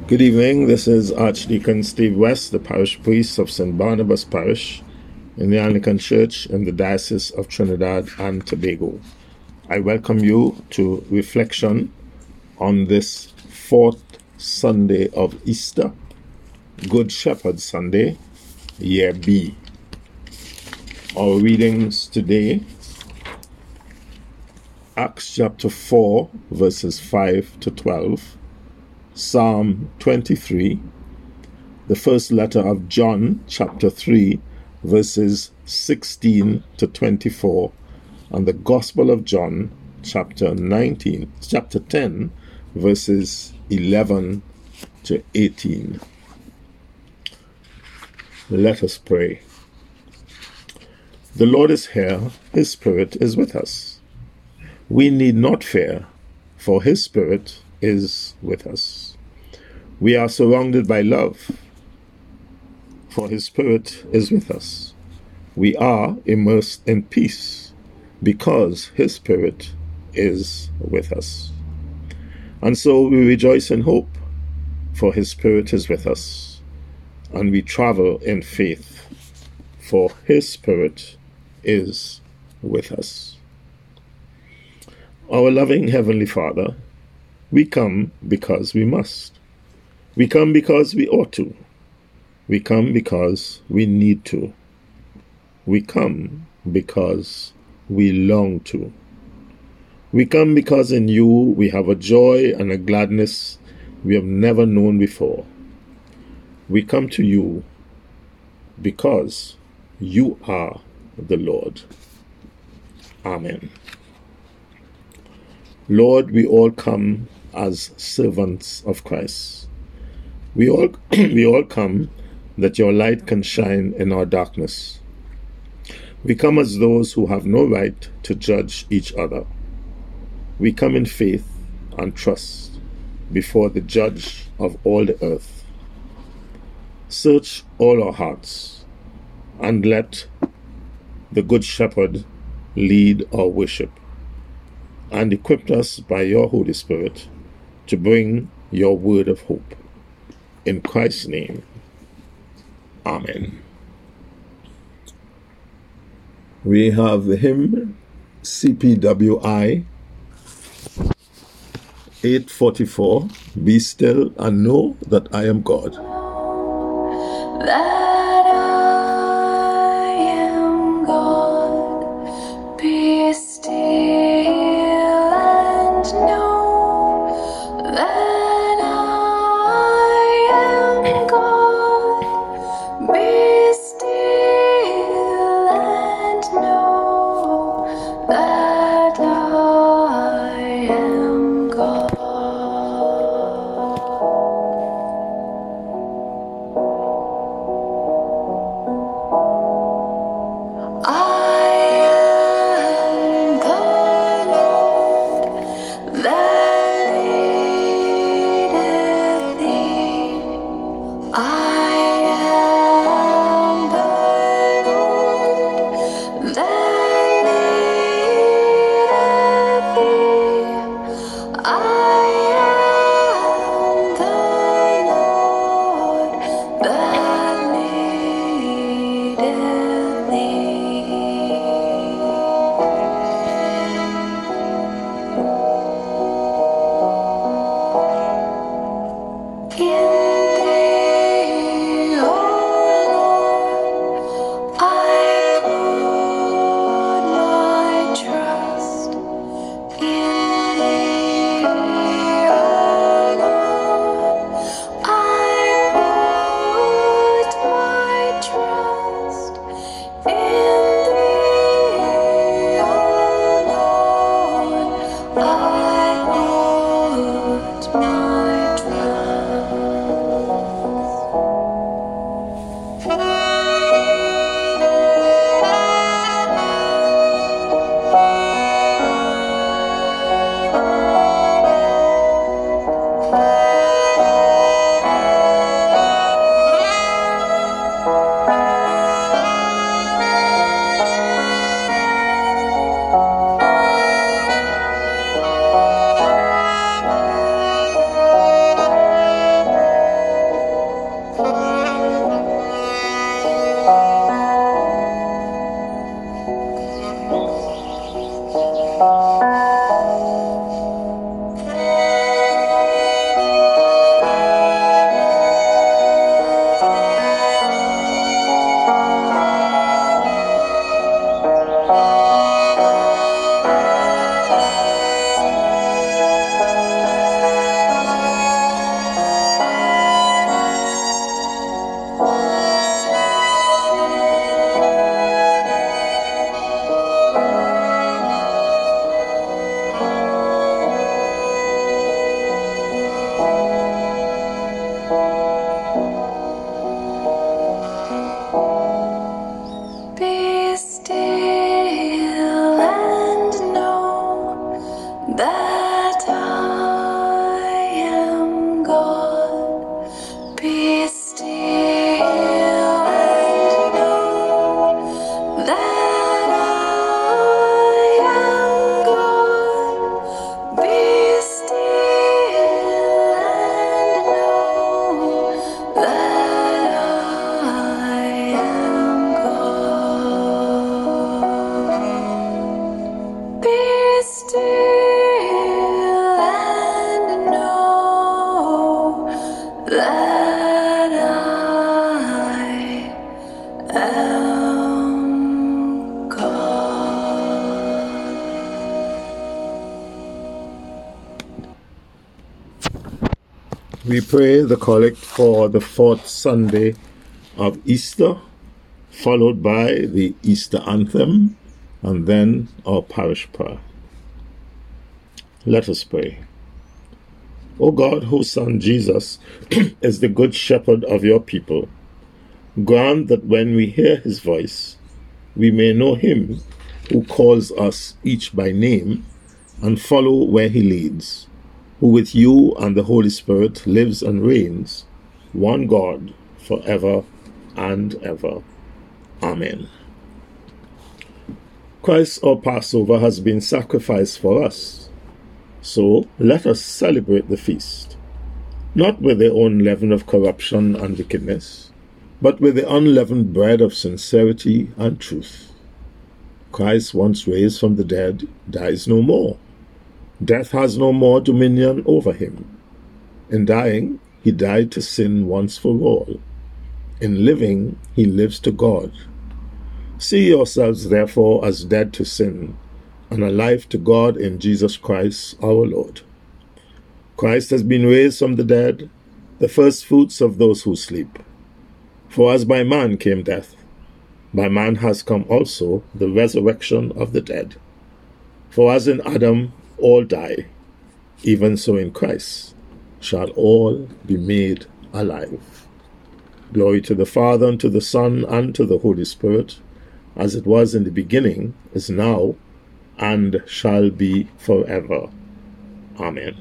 Good evening. This is Archdeacon Steve West, the parish priest of St. Barnabas Parish in the Anglican Church in the Diocese of Trinidad and Tobago. I welcome you to reflection on this fourth Sunday of Easter, Good Shepherd Sunday, Year B. Our readings today, Acts chapter 4, verses 5 to 12, Psalm 23, the first letter of John, chapter 3, verses 16 to 24, and the Gospel of John, chapter 10, verses 11 to 18. Let us pray. The Lord is here, His Spirit is with us. We need not fear, for His Spirit is with us. We are surrounded by love, for His Spirit is with us. We are immersed in peace, because His Spirit is with us. And so we rejoice in hope, for His Spirit is with us. And we travel in faith, for His Spirit is with us. Our loving Heavenly Father, we come because we must. We come because we ought to. We come because we need to. We come because we long to. We come because in you we have a joy and a gladness we have never known before. We come to you because you are the Lord. Amen. Lord, we all come as servants of Christ. We all come that your light can shine in our darkness. We come as those who have no right to judge each other. We come in faith and trust before the Judge of all the earth. Search all our hearts and let the Good Shepherd lead our worship, and equip us by your Holy Spirit to bring your word of hope. In Christ's name, Amen. We have the hymn CPWI 844, Be Still and Know That I Am God. That I am God, be still and know that I am God, be still and know that I am God. I put my trust that I am God. We pray the collect for the fourth Sunday of Easter, followed by the Easter anthem, and then our parish prayer. Let us pray. O God, whose Son Jesus is the good shepherd of your people, grant that when we hear his voice, we may know him who calls us each by name and follow where he leads, who with you and the Holy Spirit lives and reigns, one God, forever and ever. Amen. Christ our Passover has been sacrificed for us, so let us celebrate the feast, not with their own leaven of corruption and wickedness, but with the unleavened bread of sincerity and truth. Christ, once raised from the dead, dies no more. Death has no more dominion over him. In dying, he died to sin once for all. In living, he lives to God. See yourselves, therefore, as dead to sin, and alive to God in Jesus Christ our Lord. Christ has been raised from the dead, the first fruits of those who sleep. For as by man came death, by man has come also the resurrection of the dead. For as in Adam all die, even so in Christ shall all be made alive. Glory to the Father, and to the Son, and to the Holy Spirit, as it was in the beginning, is now, and shall be forever. Amen.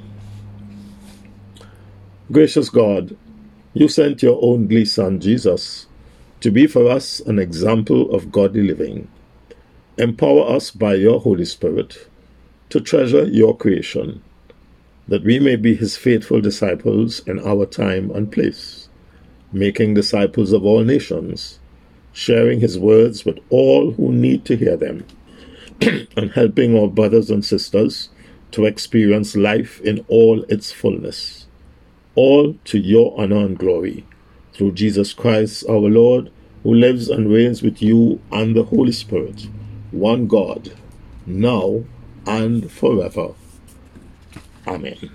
Gracious God, you sent your only Son, Jesus, to be for us an example of godly living. Empower us by your Holy Spirit to treasure your creation, that we may be his faithful disciples in our time and place, making disciples of all nations, sharing his words with all who need to hear them, and helping our brothers and sisters to experience life in all its fullness, all to your honor and glory, through Jesus Christ our Lord, who lives and reigns with you and the Holy Spirit, one God, now and forever. Amen.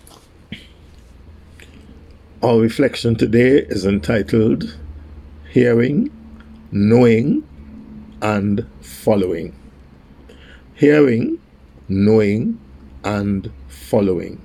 Our reflection today is entitled Hearing, Knowing, and Following. Hearing, knowing, and following.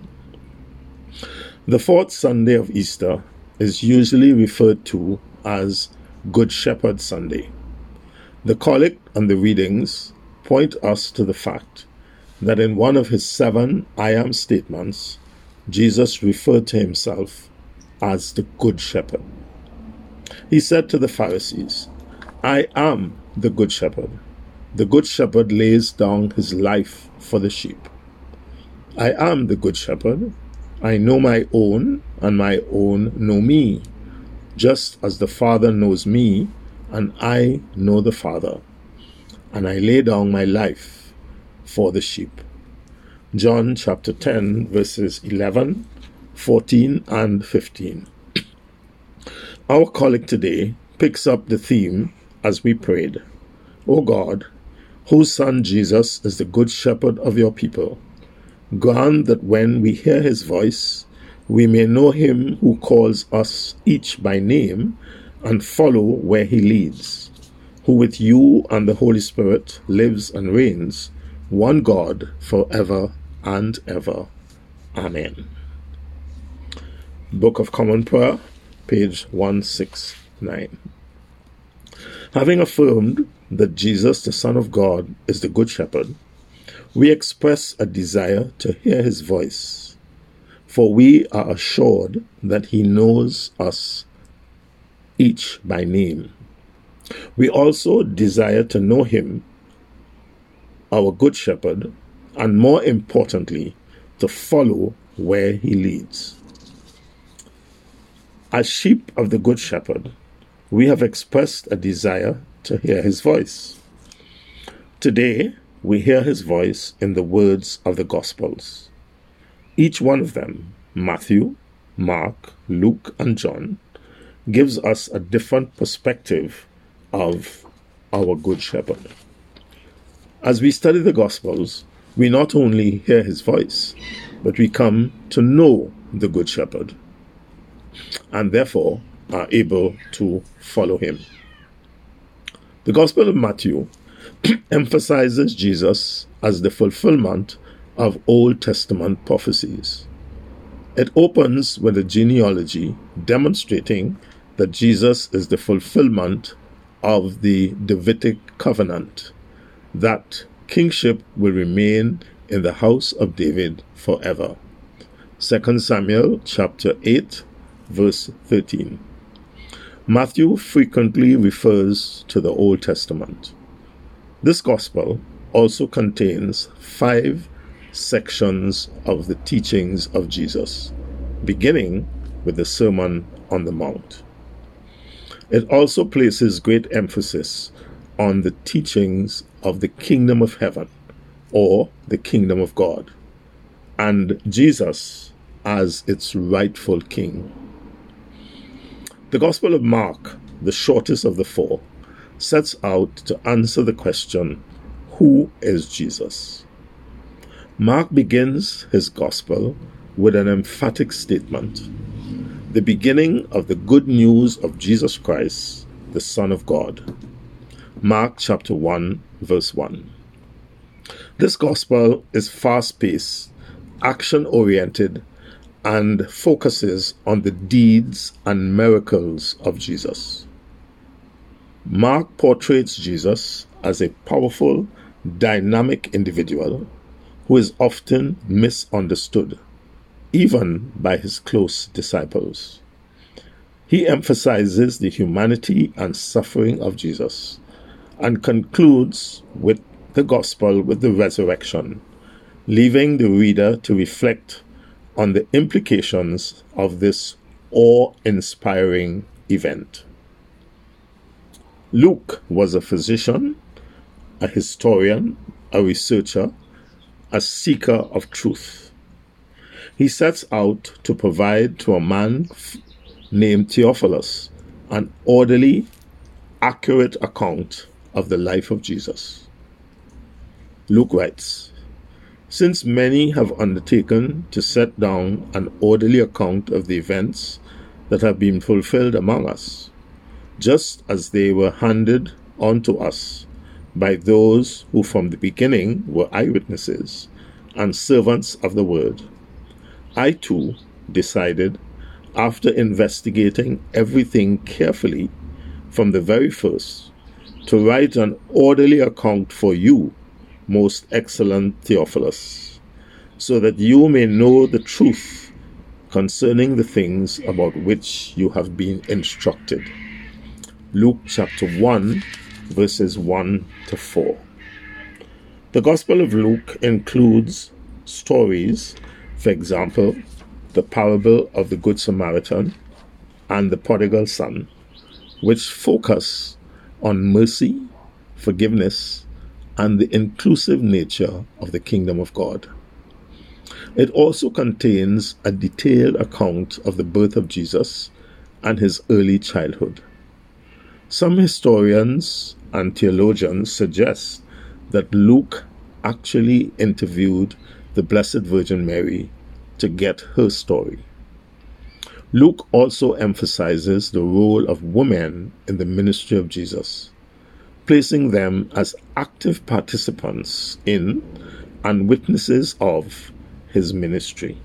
The fourth Sunday of Easter is usually referred to as Good Shepherd Sunday. The collect and the readings point us to the fact that in one of his 7 I am statements, Jesus referred to himself as the Good Shepherd. He said to the Pharisees, I am the Good Shepherd. The Good Shepherd lays down his life for the sheep. I am the Good Shepherd. I know my own, and my own know me, just as the Father knows me, and I know the Father. And I lay down my life for the sheep. John chapter 10, verses 11, 14, and 15. Our collect today picks up the theme as we prayed. O God, whose Son Jesus is the good shepherd of your people, grant that when we hear his voice, we may know him who calls us each by name and follow where he leads, who with you and the Holy Spirit lives and reigns, one God, forever and ever. Amen. Book of Common Prayer, page 169. Having affirmed that Jesus, the Son of God, is the Good Shepherd, we express a desire to hear his voice, for we are assured that he knows us each by name. We also desire to know him, our Good Shepherd, and more importantly, to follow where he leads. As sheep of the Good Shepherd, we have expressed a desire to hear his voice. Today, we hear his voice in the words of the Gospels. Each one of them, Matthew, Mark, Luke, and John gives us a different perspective of our Good Shepherd. As we study the Gospels, we not only hear his voice, but we come to know the Good Shepherd, and therefore are able to follow him. The Gospel of Matthew emphasizes Jesus as the fulfillment of Old Testament prophecies. It opens with a genealogy demonstrating that Jesus is the fulfillment of the Davidic covenant, that kingship will remain in the house of David forever. 2 Samuel chapter 8, verse 13. Matthew frequently refers to the Old Testament. This gospel also contains 5 sections of the teachings of Jesus, beginning with the Sermon on the Mount. It also places great emphasis on the teachings of the kingdom of heaven, or the kingdom of God, and Jesus as its rightful king. The Gospel of Mark, the shortest of the 4, sets out to answer the question, who is Jesus? Mark begins his Gospel with an emphatic statement, the beginning of the good news of Jesus Christ, the Son of God. Mark chapter 1, verse 1. This Gospel is fast-paced, action-oriented, and focuses on the deeds and miracles of Jesus. Mark portrays Jesus as a powerful, dynamic individual who is often misunderstood, even by his close disciples. He emphasizes the humanity and suffering of Jesus and concludes with the gospel with the resurrection, leaving the reader to reflect on the implications of this awe-inspiring event. Luke was a physician, a historian, a researcher, a seeker of truth. He sets out to provide to a man named Theophilus an orderly, accurate account of the life of Jesus. Luke writes, "Since many have undertaken to set down an orderly account of the events that have been fulfilled among us, just as they were handed on to us by those who from the beginning were eyewitnesses and servants of the word, I too decided, after investigating everything carefully from the very first, to write an orderly account for you, most excellent Theophilus, so that you may know the truth concerning the things about which you have been instructed." Luke chapter 1, verses 1 to 4. The Gospel of Luke includes stories, for example, the parable of the Good Samaritan and the prodigal son, which focus on mercy, forgiveness, and the inclusive nature of the kingdom of God. It also contains a detailed account of the birth of Jesus and his early childhood. Some historians and theologians suggest that Luke actually interviewed the Blessed Virgin Mary to get her story. Luke also emphasizes the role of women in the ministry of Jesus, placing them as active participants in and witnesses of his ministry.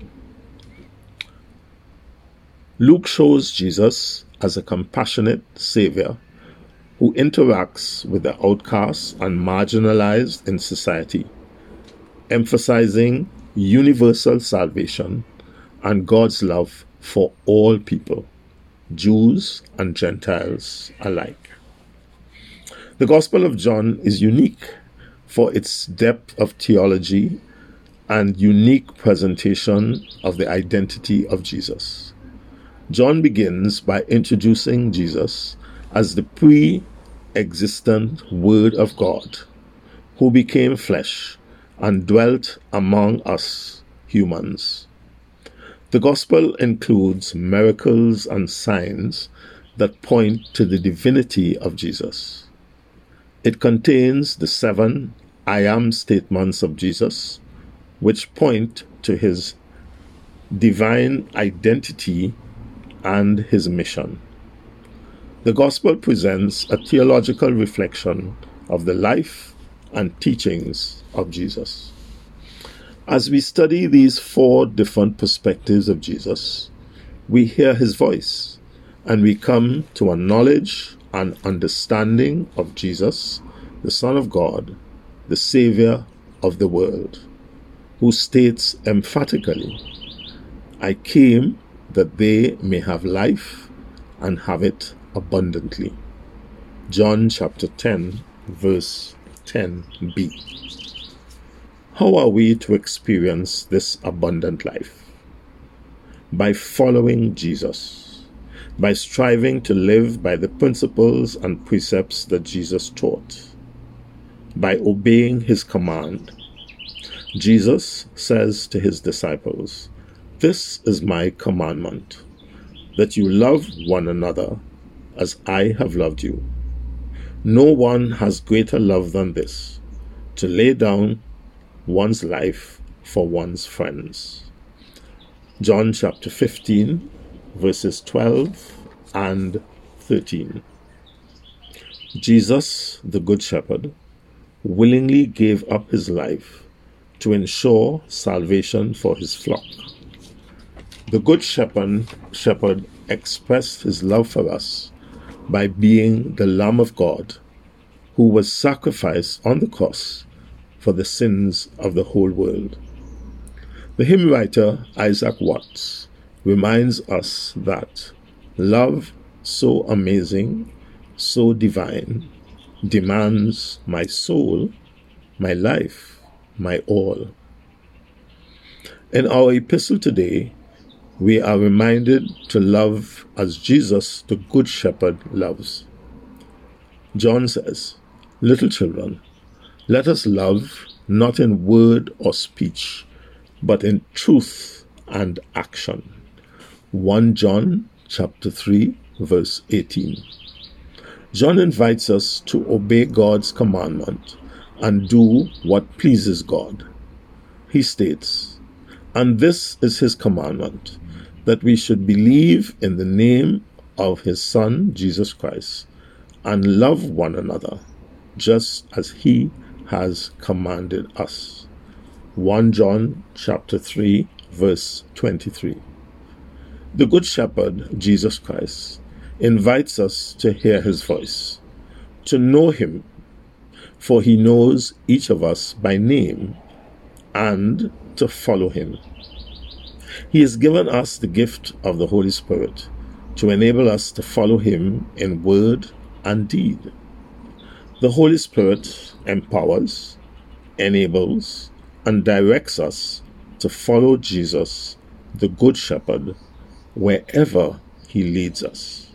Luke shows Jesus as a compassionate Savior who interacts with the outcasts and marginalized in society, emphasizing universal salvation and God's love for all people, Jews and Gentiles alike. The Gospel of John is unique for its depth of theology and unique presentation of the identity of Jesus. John begins by introducing Jesus as the pre-existent Word of God, who became flesh and dwelt among us humans. The gospel includes miracles and signs that point to the divinity of Jesus. It contains the 7 I am statements of Jesus, which point to his divine identity and his mission. The gospel presents a theological reflection of the life and teachings of Jesus. As we study these 4 different perspectives of Jesus, we hear his voice and we come to a knowledge and understanding of Jesus, the Son of God, the Savior of the world, who states emphatically, I came that they may have life and have it abundantly. John chapter 10, verse 10b. How are we to experience this abundant life? By following Jesus, by striving to live by the principles and precepts that Jesus taught, by obeying his command. Jesus says to his disciples, this is my commandment, that you love one another as I have loved you. No one has greater love than this, to lay down one's life for one's friends. John chapter 15, verses 12 and 13. Jesus, the Good Shepherd, willingly gave up his life to ensure salvation for his flock. The Good Shepherd expressed his love for us by being the Lamb of God, who was sacrificed on the cross for the sins of the whole world. The hymn writer Isaac Watts reminds us that love so amazing, so divine, demands my soul, my life, my all. In our epistle today, we are reminded to love as Jesus, the Good Shepherd, loves. John says, little children, let us love not in word or speech, but in truth and action. 1 John chapter 3, verse 18. John invites us to obey God's commandment and do what pleases God. He states, and this is his commandment, that we should believe in the name of his Son, Jesus Christ, and love one another, just as he has commanded us. 1 John chapter 3, verse 23. The Good Shepherd, Jesus Christ, invites us to hear his voice, to know him, for he knows each of us by name, and to follow him. He has given us the gift of the Holy Spirit to enable us to follow him in word and deed. The Holy Spirit empowers, enables, and directs us to follow Jesus, the Good Shepherd, wherever he leads us.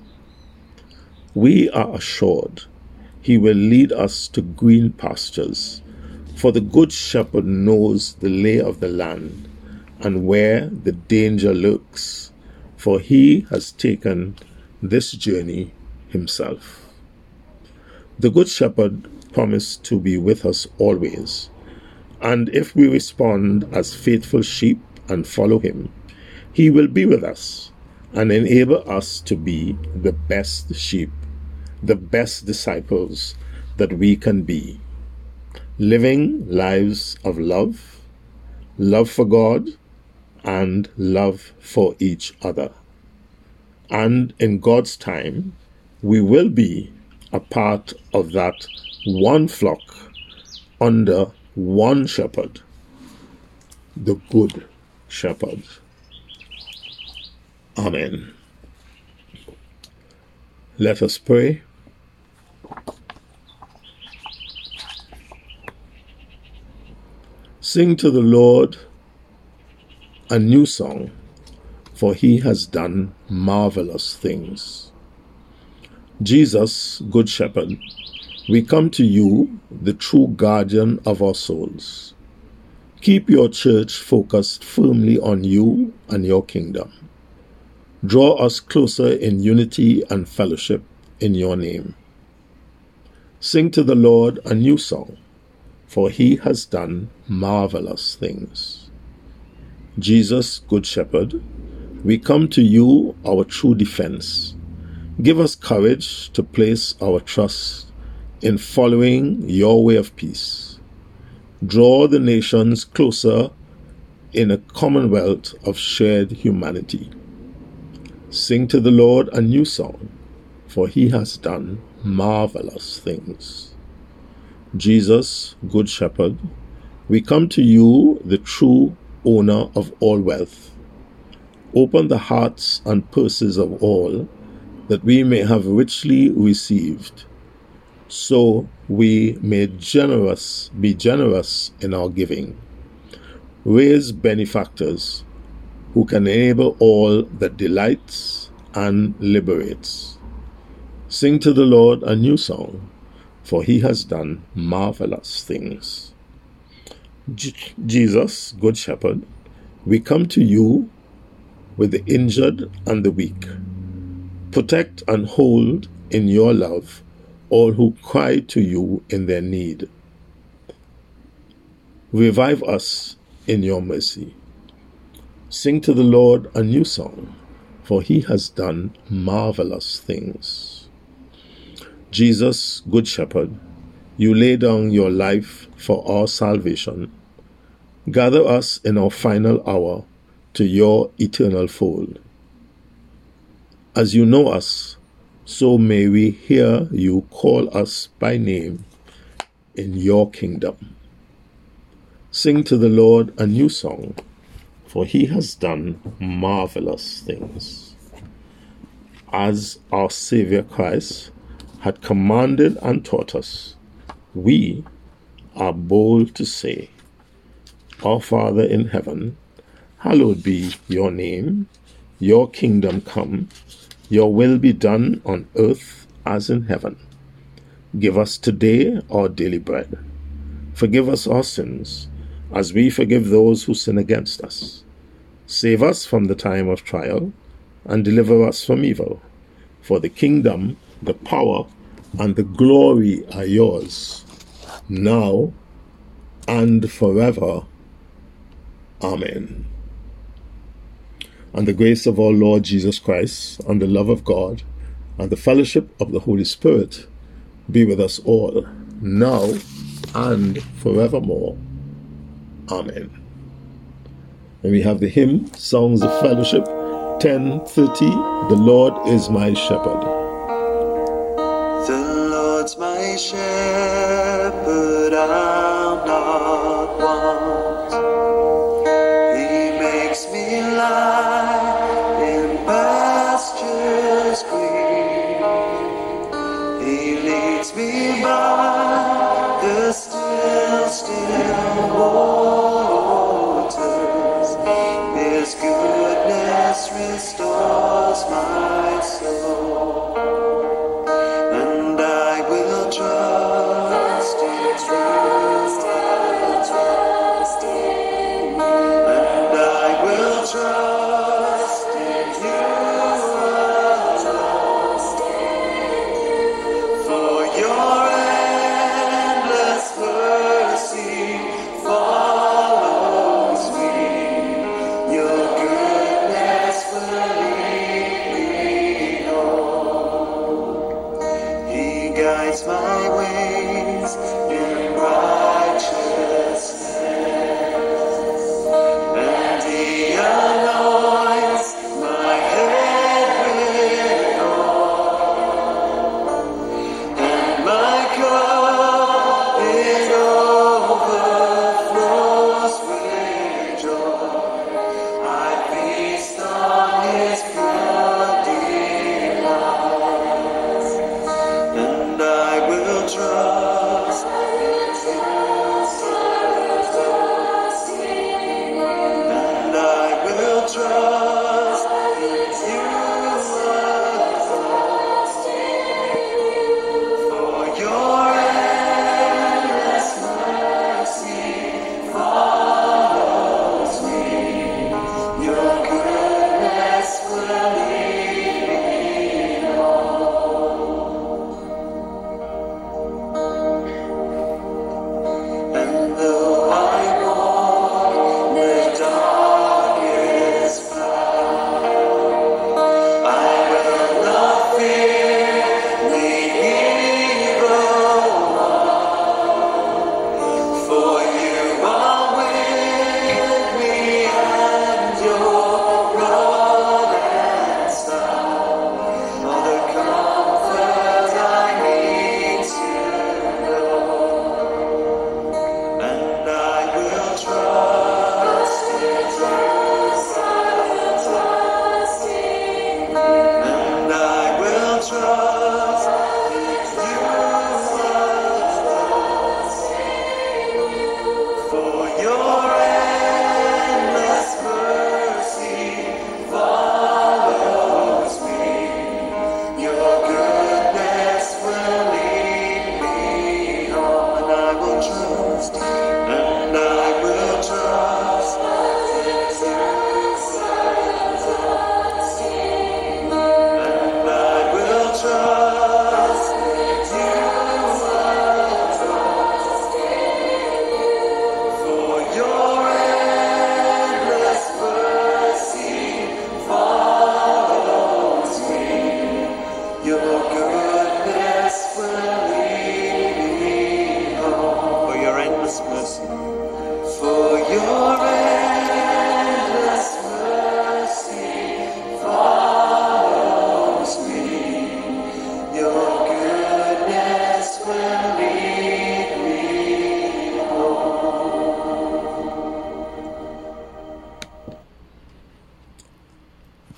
We are assured he will lead us to green pastures, for the Good Shepherd knows the lay of the land and where the danger lurks, for he has taken this journey himself. The Good Shepherd promised to be with us always, and if we respond as faithful sheep and follow him, he will be with us and enable us to be the best sheep, the best disciples that we can be, living lives of love, love for God, and love for each other. And in God's time, we will be a part of that one flock under one shepherd, the Good Shepherd. Amen. Let us pray. Sing to the Lord a new song, for he has done marvelous things. Jesus, Good Shepherd, we come to you, the true guardian of our souls. Keep your church focused firmly on you and your kingdom. Draw us closer in unity and fellowship in your name. Sing to the Lord a new song, for he has done marvelous things. Jesus, Good Shepherd, we come to you, our true defense. Give us courage to place our trust in following your way of peace. Draw the nations closer in a commonwealth of shared humanity. Sing to the Lord a new song, for he has done marvelous things. Jesus, Good Shepherd, we come to you, the true owner of all wealth. Open the hearts and purses of all, that we may have richly received, so we may be generous in our giving. Raise benefactors who can enable all that delights and liberates. Sing to the Lord a new song, for he has done marvelous things. Jesus, Good Shepherd, we come to you with the injured and the weak. Protect and hold in your love all who cry to you in their need. Revive us in your mercy. Sing to the Lord a new song, for he has done marvelous things. Jesus, Good Shepherd, you lay down your life for our salvation. Gather us in our final hour to your eternal fold. As you know us, so may we hear you call us by name in your kingdom. Sing to the Lord a new song, for he has done marvelous things. As our Savior Christ had commanded and taught us, we are bold to say, Our Father in heaven, hallowed be your name, your kingdom come, your will be done on earth as in heaven. Give us today our daily bread. Forgive us our sins, as we forgive those who sin against us. Save us from the time of trial, and deliver us from evil. For the kingdom, the power, and the glory are yours, now and forever. Amen. And the grace of our Lord Jesus Christ, and the love of God, and the fellowship of the Holy Spirit be with us all, now and forevermore. Amen. And we have the hymn, Songs of Fellowship, 1030, The Lord is my shepherd. The Lord's my shepherd, I'll not want. He makes me lie in pastures green. He leads me by the still waters. His goodness restores my soul, and I will trust in truth, and I will trust in you, for your endless mercy follows me. Your goodness will lead me on. He guides my ways in righteousness, and he anoints my head with oil, and my cup it overflows with joy. I feast on his pure delights, and I will trust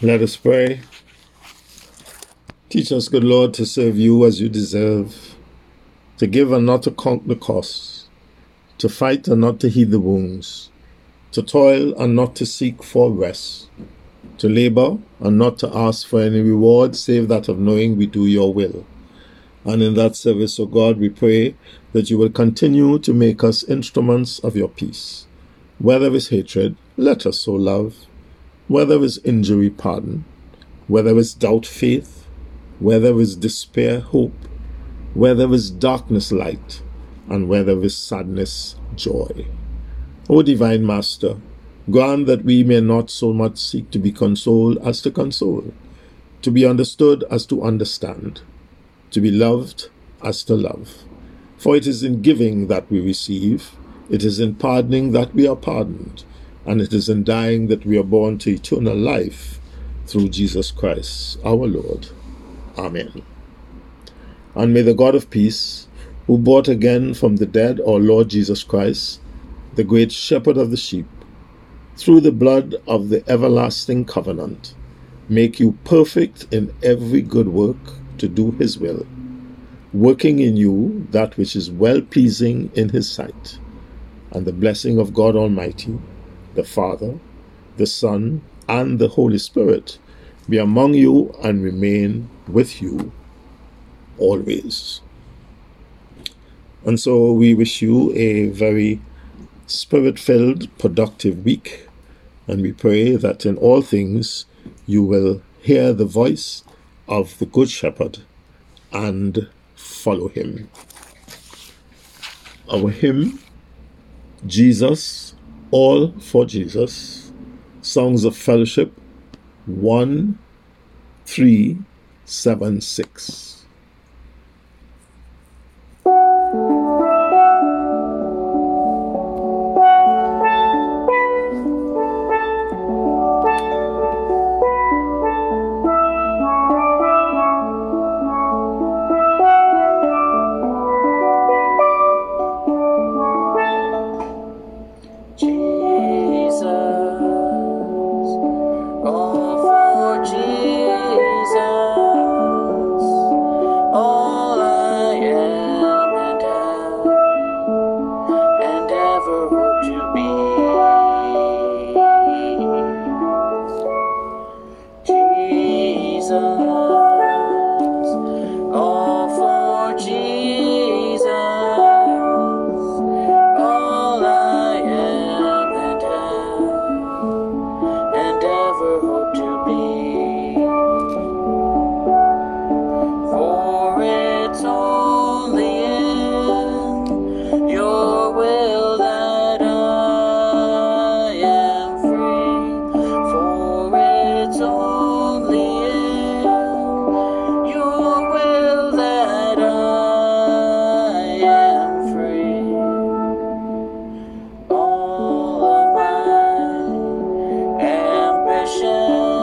Let us pray. Teach us, good Lord, to serve you as you deserve, to give and not to count the cost, to fight and not to heed the wounds, to toil and not to seek for rest, to labor and not to ask for any reward save that of knowing we do your will. And in that service, O God, we pray that you will continue to make us instruments of your peace. Where there is hatred, let us sow love. Where there is injury, pardon. Where there is doubt, faith. Where there is despair, hope. Where there is darkness, light. And where there is sadness, joy. O divine Master, grant that we may not so much seek to be consoled as to console, to be understood as to understand, to be loved as to love. For it is in giving that we receive, it is in pardoning that we are pardoned, and it is in dying that we are born to eternal life through Jesus Christ, our Lord. Amen. And may the God of peace, who brought again from the dead our Lord Jesus Christ, the great shepherd of the sheep, through the blood of the everlasting covenant, make you perfect in every good work to do his will, working in you that which is well-pleasing in his sight. And the blessing of God Almighty, the Father, the Son, and the Holy Spirit be among you and remain with you always. And so we wish you a very spirit-filled, productive week, and we pray that in all things you will hear the voice of the Good Shepherd and follow him. Our hymn, Jesus, All for Jesus, Songs of Fellowship 1-3-7-6.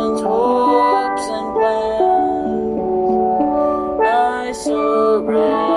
Surrender.